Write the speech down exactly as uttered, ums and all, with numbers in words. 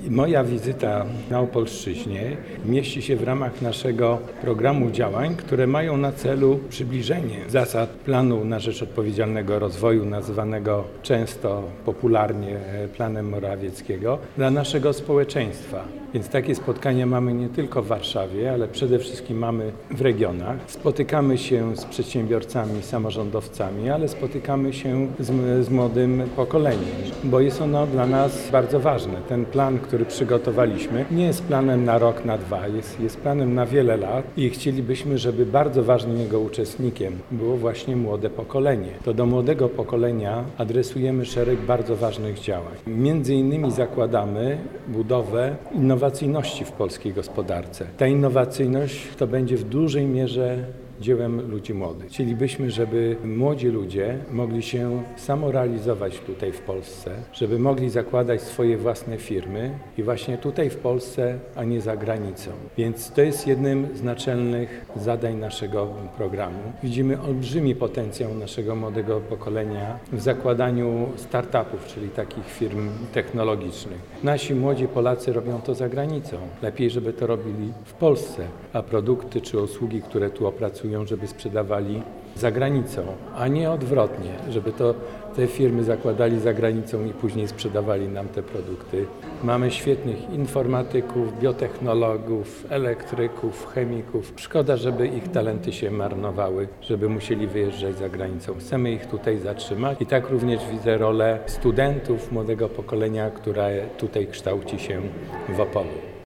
Moja wizyta na Opolszczyźnie mieści się w ramach naszego programu działań, które mają na celu przybliżenie zasad planu na rzecz odpowiedzialnego rozwoju, nazywanego często popularnie planem Morawieckiego, dla naszego społeczeństwa. Więc takie spotkania mamy nie tylko w Warszawie, ale przede wszystkim mamy w regionach. Spotykamy się z przedsiębiorcami, samorządowcami, ale spotykamy się z, z młodym pokoleniem, bo jest ono dla nas bardzo ważne. Ten plan, który przygotowaliśmy, nie jest planem na rok, na dwa, jest, jest planem na wiele lat i chcielibyśmy, żeby bardzo ważnym jego uczestnikiem było właśnie młode pokolenie. To do młodego pokolenia adresujemy szereg bardzo ważnych działań. Między innymi zakładamy budowę innowacyjności w polskiej gospodarce. Ta innowacyjność to będzie w dużej mierze dziełem ludzi młodych. Chcielibyśmy, żeby młodzi ludzie mogli się samorealizować tutaj w Polsce, żeby mogli zakładać swoje własne firmy i właśnie tutaj w Polsce, a nie za granicą. Więc to jest jednym z naczelnych zadań naszego programu. Widzimy olbrzymi potencjał naszego młodego pokolenia w zakładaniu startupów, czyli takich firm technologicznych. Nasi młodzi Polacy robią to za granicą. Lepiej, żeby to robili w Polsce, a produkty czy usługi, które tu opracują, żeby sprzedawali za granicą, a nie odwrotnie, żeby to te firmy zakładali za granicą i później sprzedawali nam te produkty. Mamy świetnych informatyków, biotechnologów, elektryków, chemików. Szkoda, żeby ich talenty się marnowały, żeby musieli wyjeżdżać za granicą. Chcemy ich tutaj zatrzymać i tak również widzę rolę studentów, młodego pokolenia, które tutaj kształci się w Opolu.